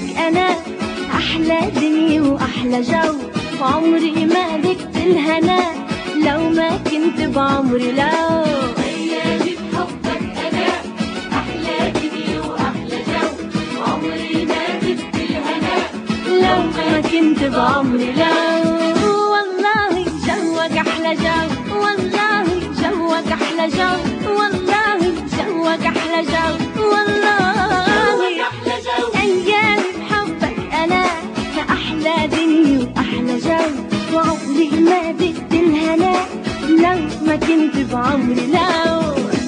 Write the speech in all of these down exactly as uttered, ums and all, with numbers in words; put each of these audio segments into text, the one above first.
بحبك أنا أحلى دنيا وأحلى جو، وعمري ما ذقت الهنا لو ما كنت بعمري. لو أيامي بحبك أنا أحلى دنيا وأحلى جو، وعمري ما ذقت الهنا لو ما كنت بعمري. لو والله جوك أحلى جو، والله جوك أحلى جو، والله جوك أحلى جو، والله أحلى جو. أيامي بحبك أنا أحلى دنيا وأحلى جو، وعمري ما ذقت الهنا لو ما كنت بعمري. لو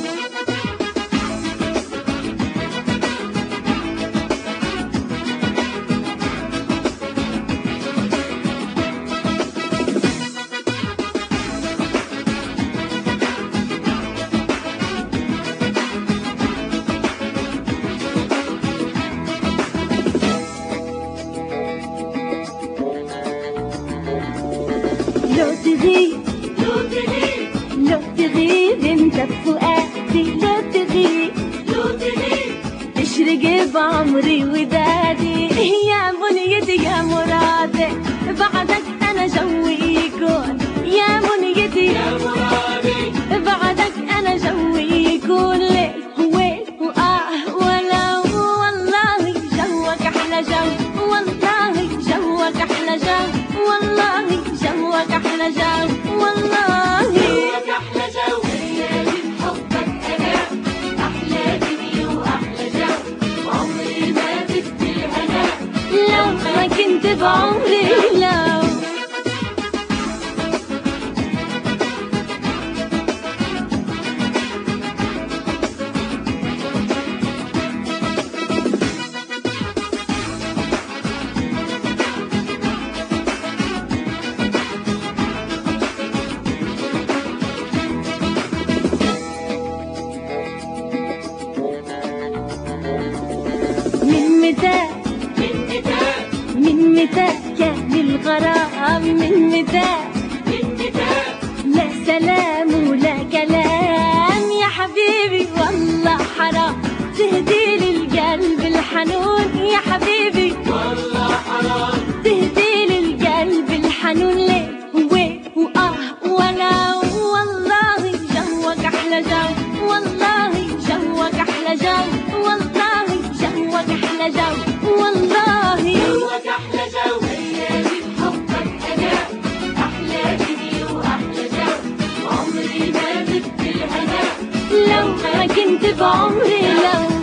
لو تغيب لو تغيب لو تغيب انت بفؤادي، لو تغيب لو تغيب تشرق بعمري ودادي، يا منيتي يا مرادي بعدك انا جوي يكون، يا منيتي يا مرادي بعدك انا جوي يكون ليل وويل وآه ولو. والله جوك احلى جو، والله جوك احلى جو، والله جوك احلى جو، والله جوك أحلى جو. أيامي بحبك أنا أحلى دنيا وأحلى جو، وعمري ما ذقت الهنا لو ما كنت بعمري. لو من متى من متى من متى كان الغرام، من متى من متى لا سلام ولا كلام، يا حبيبي والله حرام تهدي للقلب الحنون، يا حبيبي والله حرام تهدي للقلب الحنون ليه وويه وآه ولو. والله جوك أحلى جو، والله جوك أحلى جو، والله جوك أحلى جو، والله جوك أحلى جو. أيامي بحبك أنا أحلى دنيا وأحلى جو، وعمري ما ذقت الهنا لو ما كنت بعمري. لو